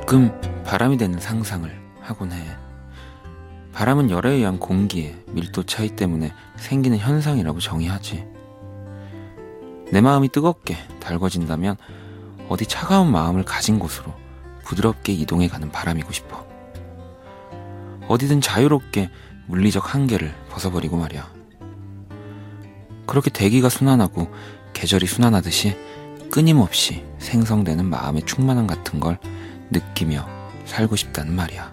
가끔 바람이 되는 상상을 하곤 해. 바람은 열에 의한 공기의 밀도 차이 때문에 생기는 현상이라고 정의하지. 내 마음이 뜨겁게 달궈진다면 어디 차가운 마음을 가진 곳으로 부드럽게 이동해가는 바람이고 싶어. 어디든 자유롭게 물리적 한계를 벗어버리고 말이야. 그렇게 대기가 순환하고 계절이 순환하듯이 끊임없이 생성되는 마음의 충만함 같은 걸 느끼며 살고 싶다는 말이야.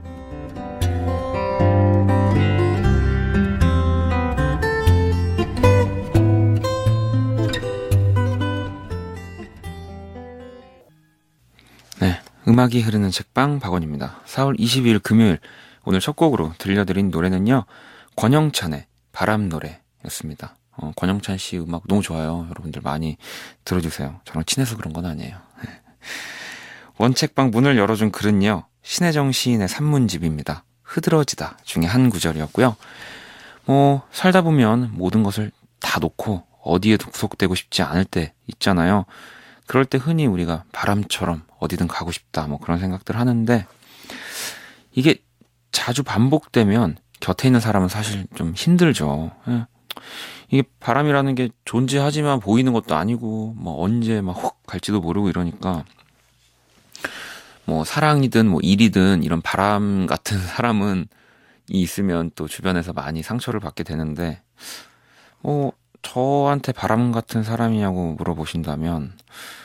네, 음악이 흐르는 책방 박원입니다. 4월 22일 금요일, 오늘 첫 곡으로 들려드린 노래는요, 권영찬의 바람 노래였습니다. 권영찬 씨 음악 너무 좋아요. 여러분들 많이 들어주세요. 저랑 친해서 그런 건 아니에요. 원책방 문을 열어준 글은요, 신혜정 시인의 산문집입니다. 흐드러지다 중에 한 구절이었고요. 살다 보면 모든 것을 다 놓고 어디에 독속되고 싶지 않을 때 있잖아요. 그럴 때 흔히 우리가 바람처럼 어디든 가고 싶다, 그런 생각들 하는데, 이게 자주 반복되면 곁에 있는 사람은 사실 좀 힘들죠. 이게 바람이라는 게 존재하지만 보이는 것도 아니고, 언제 훅 갈지도 모르고 이러니까, 사랑이든 일이든 이런 바람 같은 사람은 있으면 또 주변에서 많이 상처를 받게 되는데, 저한테 바람 같은 사람이냐고 물어보신다면,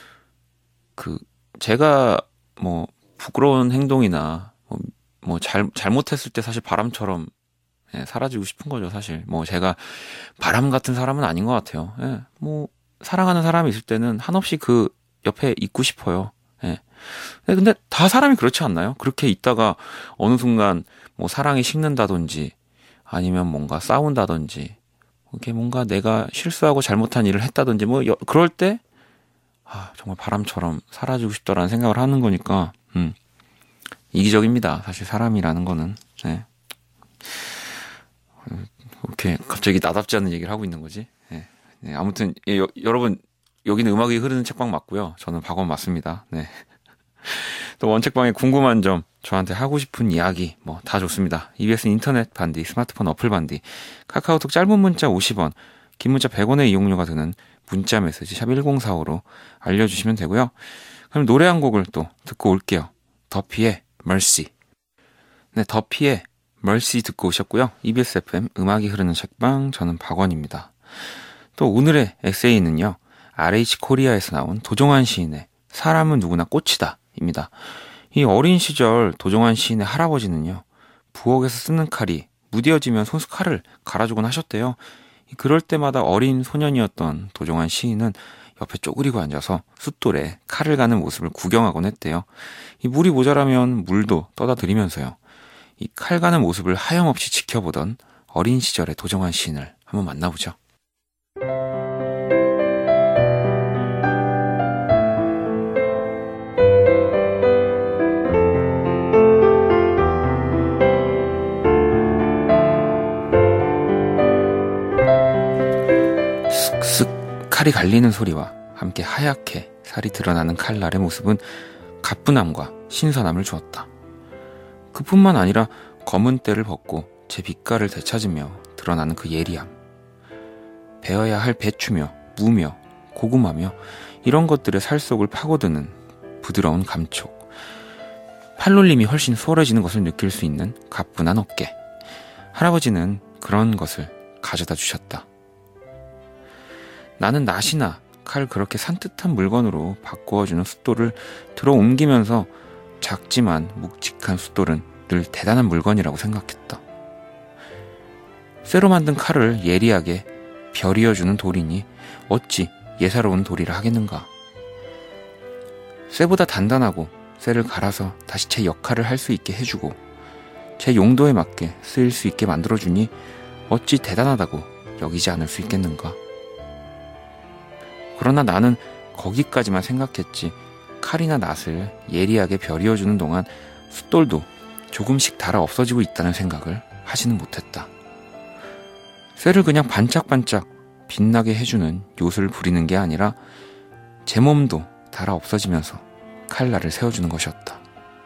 제가 부끄러운 행동이나 잘못했을 때 사실 바람처럼 사라지고 싶은 거죠, 사실. 제가 바람 같은 사람은 아닌 것 같아요. 사랑하는 사람이 있을 때는 한없이 그 옆에 있고 싶어요. 근데 다 사람이 그렇지 않나요? 그렇게 있다가 어느 순간 사랑이 식는다든지 아니면 뭔가 싸운다든지 이렇게 뭔가 내가 실수하고 잘못한 일을 했다든지 그럴 때 정말 바람처럼 사라지고 싶다라는 생각을 하는 거니까 이기적입니다. 사실 사람이라는 거는. 네. 이렇게 갑자기 나답지 않은 얘기를 하고 있는 거지. 네, 아무튼 여러분, 여기는 음악이 흐르는 책방 맞고요. 저는 박원 맞습니다. 네. 또 원책방에 궁금한 점, 저한테 하고 싶은 이야기 다 좋습니다. EBS 인터넷 반디, 스마트폰 어플 반디, 카카오톡 짧은 문자 50원, 긴 문자 100원의 이용료가 드는 문자 메시지 샵 1045로 알려주시면 되고요. 그럼 노래 한 곡을 또 듣고 올게요. 더피의 Mercy. 네, 더피의 Mercy 듣고 오셨고요. EBS FM 음악이 흐르는 책방, 저는 박원입니다. 또 오늘의 에세이는요, RH 코리아에서 나온 도종환 시인의 사람은 누구나 꽃이다 입니다. 이 어린 시절 도종환 시인의 할아버지는요, 부엌에서 쓰는 칼이 무뎌지면 손수 칼을 갈아주곤 하셨대요. 그럴 때마다 어린 소년이었던 도종환 시인은 옆에 쪼그리고 앉아서 숫돌에 칼을 가는 모습을 구경하곤 했대요. 이 물이 모자라면 물도 떠다 드리면서요, 이 칼 가는 모습을 하염없이 지켜보던 어린 시절의 도종환 시인을 한번 만나보죠. 쓱쓱 칼이 갈리는 소리와 함께 하얗게 살이 드러나는 칼날의 모습은 가뿐함과 신선함을 주었다. 그뿐만 아니라 검은 때를 벗고 제 빛깔을 되찾으며 드러나는 그 예리함, 베어야 할 배추며 무며 고구마며 이런 것들의 살 속을 파고드는 부드러운 감촉, 팔놀림이 훨씬 수월해지는 것을 느낄 수 있는 가뿐한 어깨. 할아버지는 그런 것을 가져다 주셨다. 나는 낫이나 칼 그렇게 산뜻한 물건으로 바꾸어주는 숫돌을 들어 옮기면서 작지만 묵직한 숫돌은 늘 대단한 물건이라고 생각했다. 쇠로 만든 칼을 예리하게 벼리어주는 돌이니 어찌 예사로운 돌이라 하겠는가. 쇠보다 단단하고 쇠를 갈아서 다시 제 역할을 할 수 있게 해주고 제 용도에 맞게 쓰일 수 있게 만들어주니 어찌 대단하다고 여기지 않을 수 있겠는가. 그러나 나는 거기까지만 생각했지, 칼이나 낫을 예리하게 벼리어주는 동안 숫돌도 조금씩 닳아 없어지고 있다는 생각을 하지는 못했다. 쇠를 그냥 반짝반짝 빛나게 해주는 요술을 부리는 게 아니라 제 몸도 닳아 없어지면서 칼날을 세워주는 것이었다.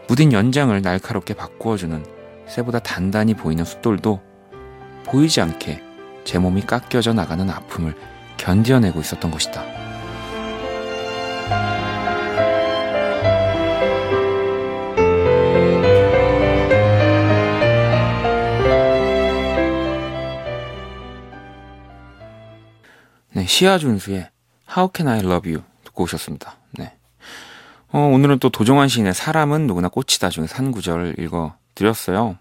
무딘 연장을 날카롭게 바꾸어주는 쇠보다 단단히 보이는 숫돌도 보이지 않게 제 몸이 깎여져 나가는 아픔을 견뎌내고 있었던 것이다. 네, 시아준수의 How Can I Love You 듣고 오셨습니다. 네. 오늘은 또 도종환 시인의 사람은 누구나 꽃이다 중에서 한 구절을 읽어드렸어요.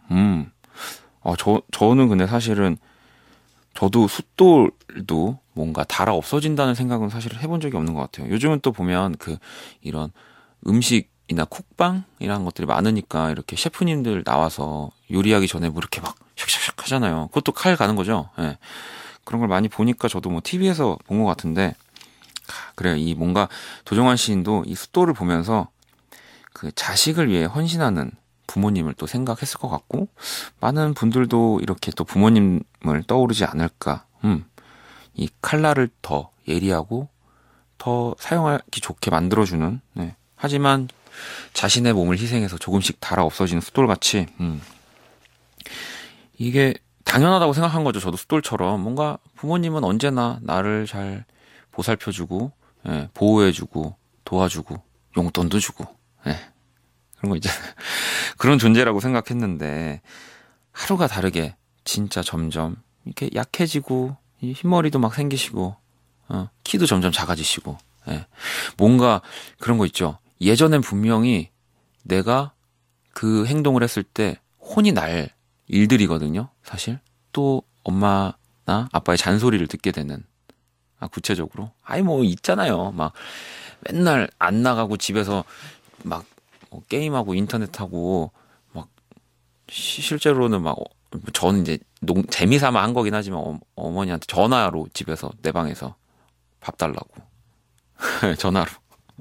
저는 근데 사실은 저도 숫돌도 뭔가 달아 없어진다는 생각은 사실 해본 적이 없는 것 같아요. 요즘은 또 보면 이런 음식이나 쿡방이라는 것들이 많으니까 이렇게 셰프님들 나와서 요리하기 전에 뭐 이렇게 막 샥샥샥 하잖아요. 그것도 칼 가는 거죠. 네. 그런 걸 많이 보니까 저도 뭐 TV에서 본 것 같은데, 그래요. 이 뭔가 도종환 시인도 이 숫돌을 보면서 그 자식을 위해 헌신하는 부모님을 또 생각했을 것 같고, 많은 분들도 이렇게 또 부모님을 떠오르지 않을까. 이 칼날을 더 예리하고 더 사용하기 좋게 만들어주는, 네. 하지만 자신의 몸을 희생해서 조금씩 달아 없어지는 숫돌같이, 이게 당연하다고 생각한 거죠. 저도 숫돌처럼 뭔가 부모님은 언제나 나를 잘 보살펴주고, 예, 보호해주고, 도와주고, 용돈도 주고, 예, 그런 거 있잖아요. 그런 존재라고 생각했는데 하루가 다르게 진짜 점점 이렇게 약해지고, 이 흰머리도 막 생기시고, 키도 점점 작아지시고, 예, 뭔가 그런 거 있죠. 예전엔 분명히 내가 그 행동을 했을 때 혼이 날 일들이거든요. 사실 또 엄마나 아빠의 잔소리를 듣게 되는, 구체적으로 뭐 있잖아요. 막 맨날 안 나가고 집에서 막 게임하고 인터넷하고 막 실제로는 막 저는 이제 재미삼아 한 거긴 하지만 어머니한테 전화로 집에서 내 방에서 밥 달라고 전화로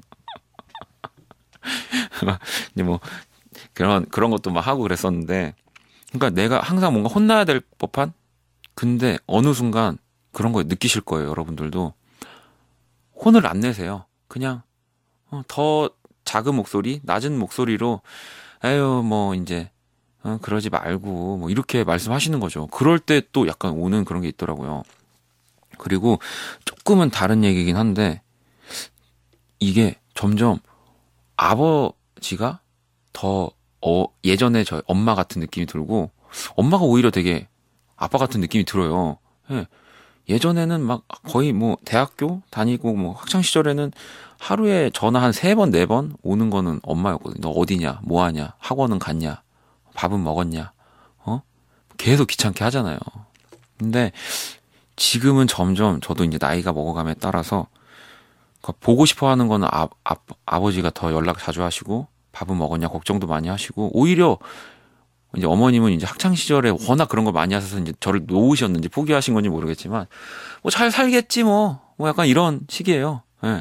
이제 뭐 그런 것도 막 하고 그랬었는데, 그러니까 내가 항상 뭔가 혼나야 될 법한, 근데 어느 순간 그런 거 느끼실 거예요. 여러분들도 혼을 안 내세요. 그냥 더 작은 목소리, 낮은 목소리로 에휴 뭐 이제 그러지 말고 뭐 이렇게 말씀하시는 거죠. 그럴 때 또 약간 오는 그런 게 있더라고요. 그리고 조금은 다른 얘기긴 한데, 이게 점점 아버지가 더 예전에 저희 엄마 같은 느낌이 들고, 엄마가 오히려 되게 아빠 같은 느낌이 들어요. 예. 예전에는 막 거의 뭐 대학교 다니고 뭐 학창 시절에는 하루에 전화 한 3번, 4번 오는 거는 엄마였거든요. 너 어디냐? 뭐 하냐? 학원은 갔냐? 밥은 먹었냐? 계속 귀찮게 하잖아요. 근데 지금은 점점 저도 이제 나이가 먹어감에 따라서 보고 싶어 하는 거는 아버지가 더 연락 자주 하시고, 밥은 먹었냐 걱정도 많이 하시고, 오히려 이제 어머님은 이제 학창 시절에 워낙 그런 걸 많이 하셔서 이제 저를 놓으셨는지 포기하신 건지 모르겠지만, 뭐 잘 살겠지 뭐 약간 이런 식이에요. 예.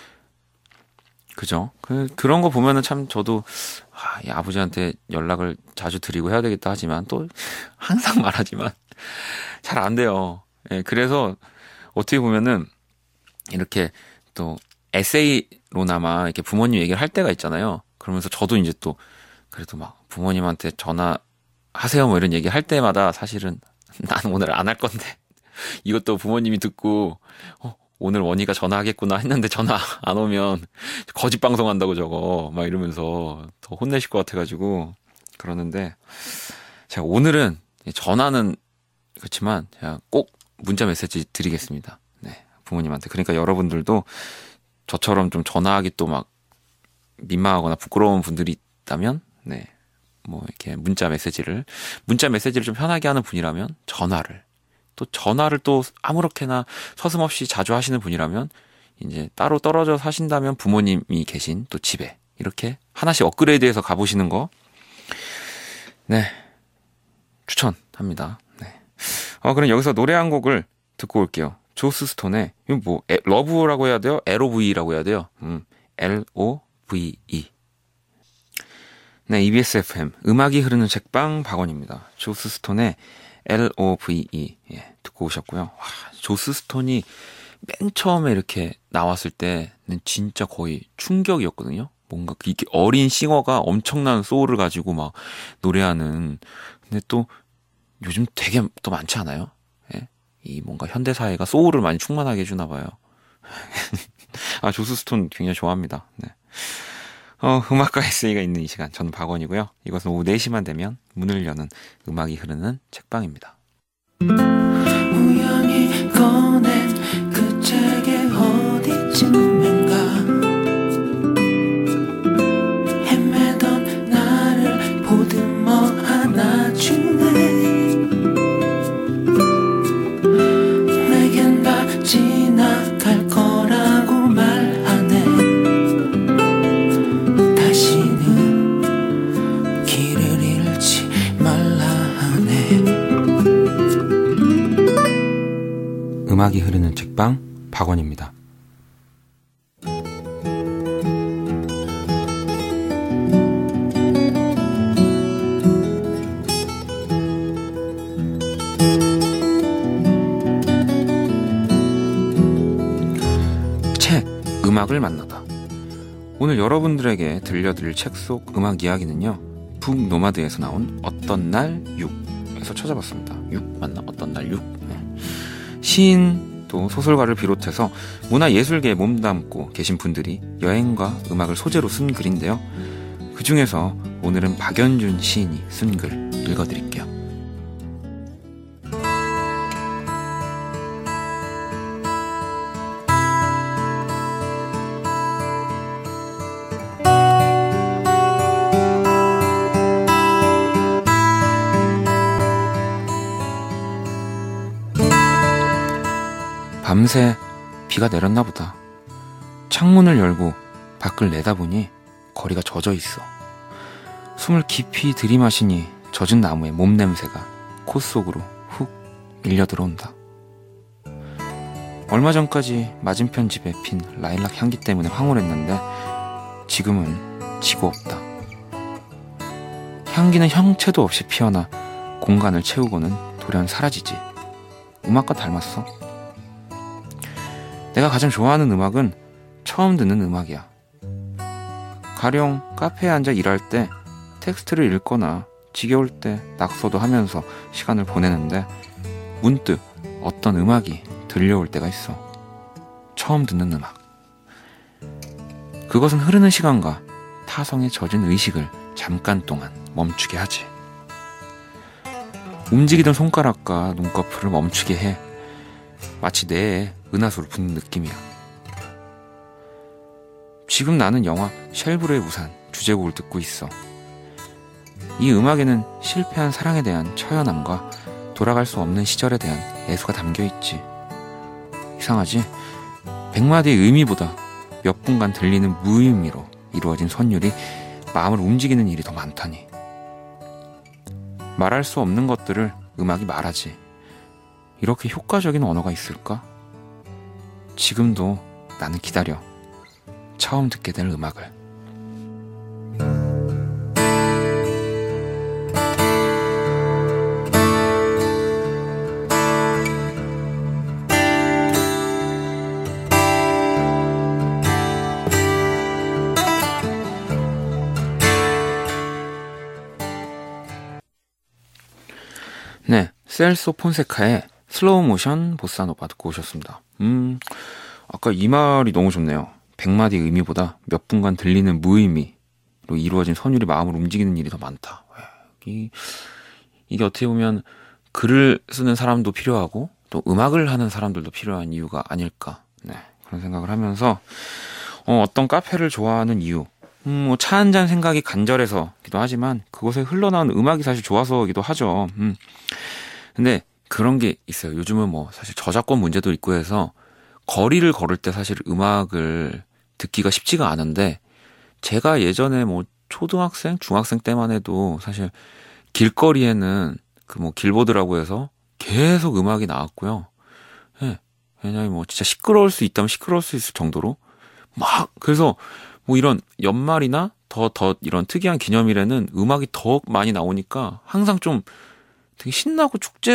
그죠? 그런 거 보면은 참 저도 이 아버지한테 연락을 자주 드리고 해야 되겠다 하지만, 또 항상 말하지만 잘 안 돼요. 예. 그래서 어떻게 보면은 이렇게 또 에세이로나마 이렇게 부모님 얘기를 할 때가 있잖아요. 그러면서 저도 이제 또 그래도 막 부모님한테 전화하세요 뭐 이런 얘기 할 때마다 사실은 나는 오늘 안 할 건데 이것도 부모님이 듣고 오늘 원희가 전화하겠구나 했는데 전화 안 오면 거짓 방송한다고 저거 막 이러면서 더 혼내실 것 같아가지고 그러는데, 제가 오늘은 전화는 그렇지만 제가 꼭 문자 메시지 드리겠습니다. 네, 부모님한테. 그러니까 여러분들도 저처럼 좀 전화하기 또 막 민망하거나 부끄러운 분들이 있다면, 네, 뭐 이렇게 문자 메시지를 좀 편하게 하는 분이라면 전화를 또 아무렇게나 서슴없이 자주 하시는 분이라면, 이제 따로 떨어져 사신다면 부모님이 계신 또 집에 이렇게 하나씩 업그레이드해서 가보시는 거, 네, 추천합니다. 네. 그럼 여기서 노래 한 곡을 듣고 올게요. 조스 스톤의, 이거 뭐 러브라고 해야 돼요? LOV라고 해야 돼요? LOVE. 네, EBS FM 음악이 흐르는 책방 박원입니다. 조스 스톤의 LOVE, 예, 듣고 오셨고요. 와, 조스 스톤이 맨 처음에 이렇게 나왔을 때는 진짜 거의 충격이었거든요. 뭔가 이렇게 어린 싱어가 엄청난 소울을 가지고 막 노래하는. 근데 또 요즘 되게 또 많지 않아요? 예? 이 뭔가 현대 사회가 소울을 많이 충만하게 해주나 봐요. 아, 조스 스톤 굉장히 좋아합니다. 네. 음악과 에세이가 있는 이 시간, 저는 박원이고요. 이것은 오후 4시만 되면 문을 여는 음악이 흐르는 책방입니다. 우연히 꺼낸 그 책의 어디쯤인가 헤매던 나를 보듬어 안아주네. 내겐 다 지나갈 거라고 말하네. 다시는 길을 잃지 말라 하네. 음악이 흐르는 책방, 박원입니다. 책, 음악을 만나다. 오늘 여러분들에게 들려드릴 책 속 음악 이야기는요, 북노마드에서 나온 어떤 날 6에서 찾아봤습니다. 6 맞나? 어떤 날 6. 시인 또 소설가를 비롯해서 문화예술계에 몸담고 계신 분들이 여행과 음악을 소재로 쓴 글인데요. 그 중에서 오늘은 박연준 시인이 쓴 글 읽어드릴게요. 밤새 비가 내렸나 보다. 창문을 열고 밖을 내다보니 거리가 젖어 있어. 숨을 깊이 들이마시니 젖은 나무의 몸 냄새가 코 속으로 훅 밀려 들어온다. 얼마 전까지 맞은편 집에 핀 라일락 향기 때문에 황홀했는데 지금은 지고 없다. 향기는 형체도 없이 피어나 공간을 채우고는 돌연 사라지지. 음악과 닮았어. 내가 가장 좋아하는 음악은 처음 듣는 음악이야. 가령 카페에 앉아 일할 때 텍스트를 읽거나 지겨울 때 낙서도 하면서 시간을 보내는데 문득 어떤 음악이 들려올 때가 있어. 처음 듣는 음악. 그것은 흐르는 시간과 타성에 젖은 의식을 잠깐 동안 멈추게 하지. 움직이던 손가락과 눈꺼풀을 멈추게 해. 마치 뇌에 은하수를 붓는 느낌이야. 지금 나는 영화 쉘브르의 우산 주제곡을 듣고 있어. 이 음악에는 실패한 사랑에 대한 처연함과 돌아갈 수 없는 시절에 대한 애수가 담겨있지. 이상하지? 100마디의 의미보다 몇 분간 들리는 무의미로 이루어진 선율이 마음을 움직이는 일이 더 많다니. 말할 수 없는 것들을 음악이 말하지. 이렇게 효과적인 언어가 있을까? 지금도 나는 기다려. 처음 듣게 될 음악을. 네, 셀소 폰세카의 슬로우 모션 보사노바 듣고 오셨습니다. 아까 이 말이 너무 좋네요. 100마디 의미보다 몇 분간 들리는 무의미로 이루어진 선율이 마음을 움직이는 일이 더 많다. 이게 어떻게 보면 글을 쓰는 사람도 필요하고 또 음악을 하는 사람들도 필요한 이유가 아닐까. 네, 그런 생각을 하면서 어떤 카페를 좋아하는 이유. 뭐 차 한잔 생각이 간절해서기도 하지만 그곳에 흘러나오는 음악이 사실 좋아서기도 하죠. 근데 그런 게 있어요. 요즘은 뭐 사실 저작권 문제도 있고 해서 거리를 걸을 때 사실 음악을 듣기가 쉽지가 않은데 제가 예전에 뭐 초등학생, 중학생 때만 해도 사실 길거리에는 그 뭐 길보드라고 해서 계속 음악이 나왔고요. 예. 왜냐면 뭐 진짜 시끄러울 수 있다면 시끄러울 수 있을 정도로 막 그래서 뭐 이런 연말이나 더 이런 특이한 기념일에는 음악이 더 많이 나오니까 항상 좀 되게 신나고 축제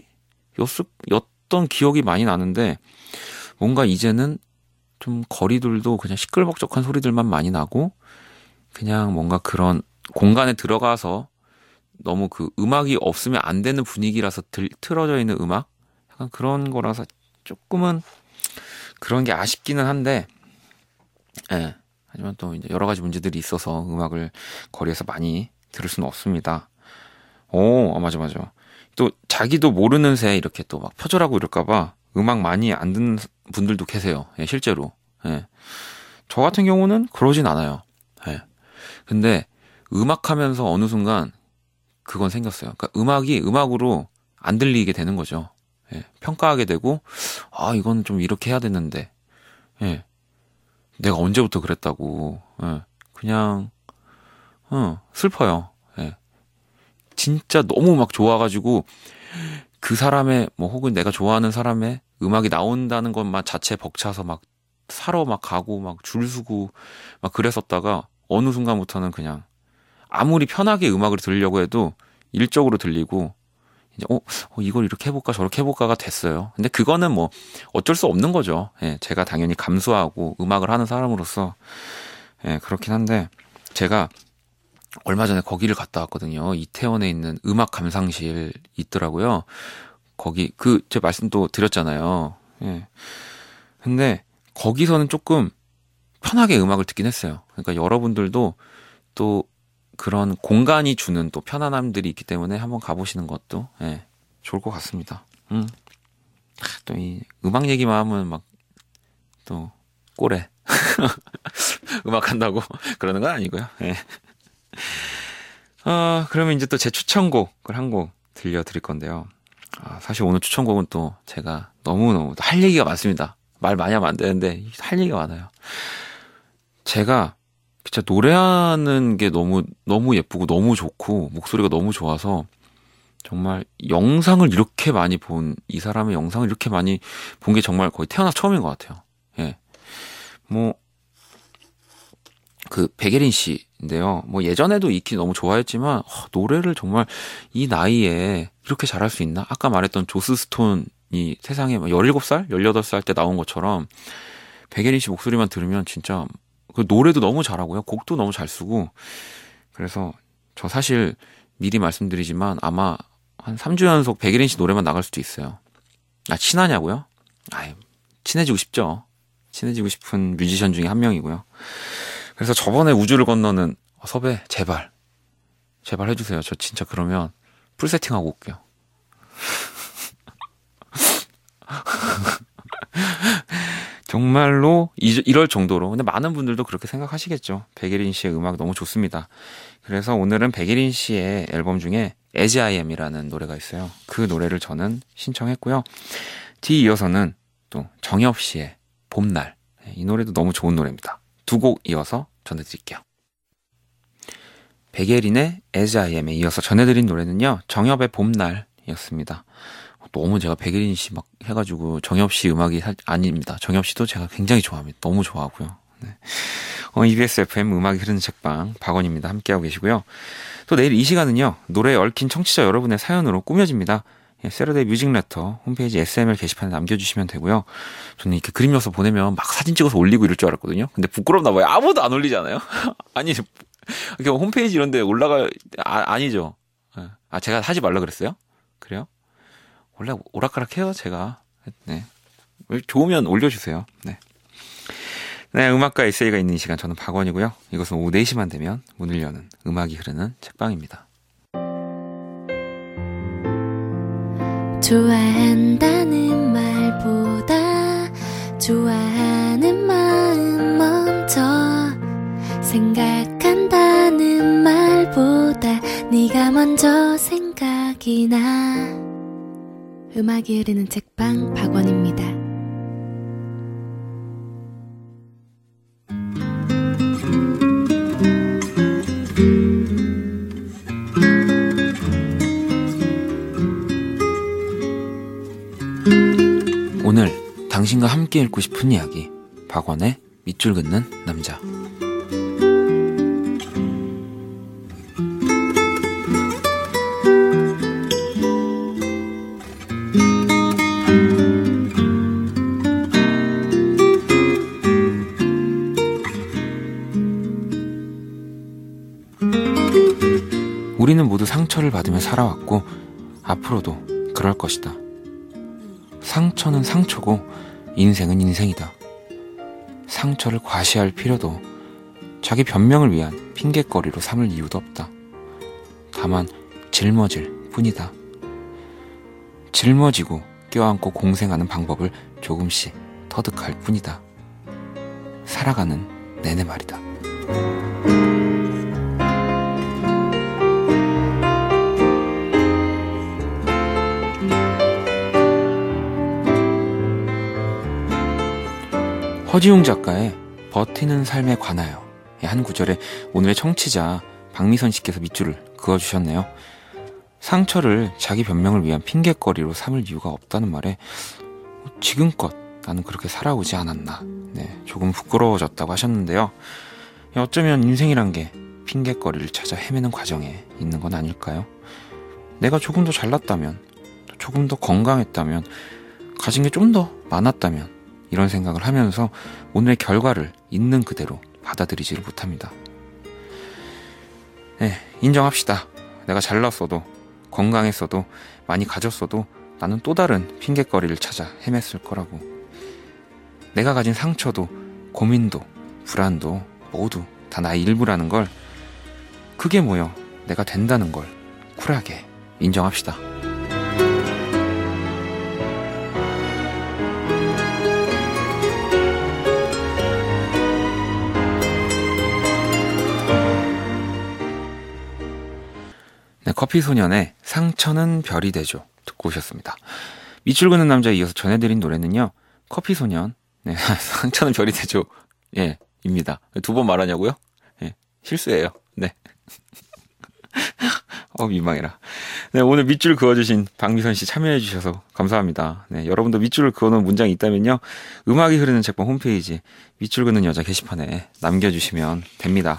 분위기였던 기억이 많이 나는데 뭔가 이제는 좀 거리들도 그냥 시끌벅적한 소리들만 많이 나고 그냥 뭔가 그런 공간에 들어가서 너무 그 음악이 없으면 안 되는 분위기라서 틀어져 있는 음악? 약간 그런 거라서 조금은 그런 게 아쉽기는 한데, 예. 하지만 또 이제 여러 가지 문제들이 있어서 음악을 거리에서 많이 들을 수는 없습니다. 맞아. 또 자기도 모르는 새 이렇게 또 막 표절하고 이럴까봐 음악 많이 안 듣는 분들도 계세요. 예, 실제로. 예. 저 같은 경우는 그러진 않아요. 예. 근데 음악 하면서 어느 순간 그건 생겼어요. 그러니까 음악이 음악으로 안 들리게 되는 거죠. 예. 평가하게 되고, 이건 좀 이렇게 해야 되는데, 예. 내가 언제부터 그랬다고, 예. 그냥, 슬퍼요. 예. 진짜 너무 막 좋아가지고, 그 사람의, 뭐, 혹은 내가 좋아하는 사람의 음악이 나온다는 것만 자체 벅차서 막 사러 막 가고, 막 줄 서고, 막 그랬었다가, 어느 순간부터는 그냥, 아무리 편하게 음악을 들으려고 해도, 일적으로 들리고, 이제, 이걸 이렇게 해볼까, 저렇게 해볼까가 됐어요. 근데 그거는 뭐, 어쩔 수 없는 거죠. 예, 제가 당연히 감수하고, 음악을 하는 사람으로서, 예, 그렇긴 한데, 제가, 얼마 전에 거기를 갔다 왔거든요. 이태원에 있는 음악 감상실 있더라고요. 거기 제 말씀도 드렸잖아요. 예. 근데 거기서는 조금 편하게 음악을 듣긴 했어요. 그러니까 여러분들도 또 그런 공간이 주는 또 편안함들이 있기 때문에 한번 가보시는 것도 예, 좋을 것 같습니다. 또 이 음악 얘기만 하면 막 또 꼴에 음악 한다고 그러는 건 아니고요. 예. 그러면 이제 또 제 추천곡을 한 곡 들려드릴 건데요. 사실 오늘 추천곡은 또 제가 너무너무 할 얘기가 많습니다. 말 많이 하면 안 되는데 할 얘기가 많아요. 제가 진짜 노래하는 게 너무 예쁘고 너무 좋고 목소리가 너무 좋아서 정말 영상을 이렇게 많이 이 사람의 영상을 이렇게 많이 본 게 정말 거의 태어나서 처음인 것 같아요. 예. 백예린 씨인데요. 뭐 예전에도 익히 너무 좋아했지만 노래를 정말 이 나이에 이렇게 잘할 수 있나? 아까 말했던 조스 스톤이 세상에 17살, 18살 때 나온 것처럼 백예린 씨 목소리만 들으면 진짜 그 노래도 너무 잘하고요. 곡도 너무 잘 쓰고 그래서 저 사실 미리 말씀드리지만 아마 한 3주 연속 백예린 씨 노래만 나갈 수도 있어요. 친하냐고요? 친해지고 싶죠. 친해지고 싶은 뮤지션 중에 한 명이고요. 그래서 저번에 우주를 건너는 섭외 제발 해주세요. 저 진짜 그러면 풀 세팅하고 올게요. 정말로 이럴 정도로. 근데 많은 분들도 그렇게 생각하시겠죠. 백예린 씨의 음악 너무 좋습니다. 그래서 오늘은 백예린 씨의 앨범 중에 As I Am이라는 노래가 있어요. 그 노래를 저는 신청했고요. 뒤 이어서는 또 정엽 씨의 봄날. 이 노래도 너무 좋은 노래입니다. 두 곡 이어서 전해드릴게요. 백예린의 As I Am에 이어서 전해드린 노래는요. 정엽의 봄날이었습니다. 너무 제가 백예린 씨 막 해가지고 정엽 씨 음악이 아닙니다. 정엽 씨도 제가 굉장히 좋아합니다. 너무 좋아하고요. 네. EBS FM 음악이 흐르는 책방 박원입니다. 함께하고 계시고요. 또 내일 이 시간은요. 노래에 얽힌 청취자 여러분의 사연으로 꾸며집니다. 세러데이 뮤직레터 홈페이지 SML 게시판에 남겨주시면 되고요. 저는 이렇게 그림 려서 보내면 막 사진 찍어서 올리고 이럴 줄 알았거든요. 근데 부끄럽나 봐요. 아무도 안 올리잖아요. 아니 홈페이지 이런 데 아니죠. 제가 하지 말라 그랬어요? 그래요? 원래 오락가락해요 제가. 네. 좋으면 올려주세요. 네. 네, 음악과 에세이가 있는 이 시간 저는 박원이고요. 이것은 오후 4시만 되면 문을 여는 음악이 흐르는 책방입니다. 좋아한다는 말보다 좋아하는 마음 먼저 생각한다는 말보다 네가 먼저 생각이 나. 음악이 흐르는 책방 박원입니다. 오늘 당신과 함께 읽고 싶은 이야기 박원의 밑줄 긋는 남자. 우리는 모두 상처를 받으며 살아왔고 앞으로도 그럴 것이다. 상처는 상처고 인생은 인생이다. 상처를 과시할 필요도 자기 변명을 위한 핑곗거리로 삼을 이유도 없다. 다만 짊어질 뿐이다. 짊어지고 껴안고 공생하는 방법을 조금씩 터득할 뿐이다. 살아가는 내내 말이다. 허지웅 작가의 버티는 삶에 관하여 한 구절에 오늘의 청취자 박미선 씨께서 밑줄을 그어주셨네요. 상처를 자기 변명을 위한 핑곗거리로 삼을 이유가 없다는 말에 지금껏 나는 그렇게 살아오지 않았나, 조금 부끄러워졌다고 하셨는데요. 어쩌면 인생이란 게 핑곗거리를 찾아 헤매는 과정에 있는 건 아닐까요? 내가 조금 더 잘났다면, 조금 더 건강했다면, 가진 게 좀 더 많았다면 이런 생각을 하면서 오늘의 결과를 있는 그대로 받아들이지를 못합니다. 인정합시다. 내가 잘났어도 건강했어도 많이 가졌어도 나는 또 다른 핑곗거리를 찾아 헤맸을 거라고. 내가 가진 상처도 고민도 불안도 모두 다 나의 일부라는 걸, 그게 모여 내가 된다는 걸 쿨하게 인정합시다. 커피소년의 상처는 별이 되죠 듣고 오셨습니다. 밑줄 그는 남자에 이어서 전해드린 노래는요, 커피소년, 상처는 별이 되죠, 입니다. 두 번 말하냐고요? 실수예요. 민망해라. 오늘 밑줄 그어주신 박미선 씨 참여해주셔서 감사합니다. 여러분도 밑줄을 그어놓은 문장이 있다면요, 음악이 흐르는 책방 홈페이지 밑줄 그는 여자 게시판에 남겨주시면 됩니다.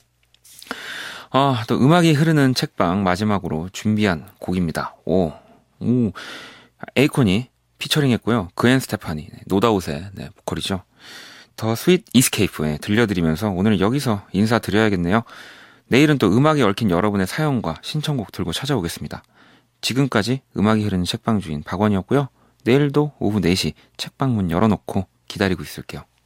또 음악이 흐르는 책방 마지막으로 준비한 곡입니다. 에이콘이 피처링 했고요. 그앤 스테파니, 노다웃의 보컬이죠. 더 스윗 이스케이프 들려드리면서 오늘 여기서 인사드려야겠네요. 내일은 또 음악에 얽힌 여러분의 사연과 신청곡 들고 찾아오겠습니다. 지금까지 음악이 흐르는 책방 주인 박원이었고요. 내일도 오후 4시 책방 문 열어놓고 기다리고 있을게요.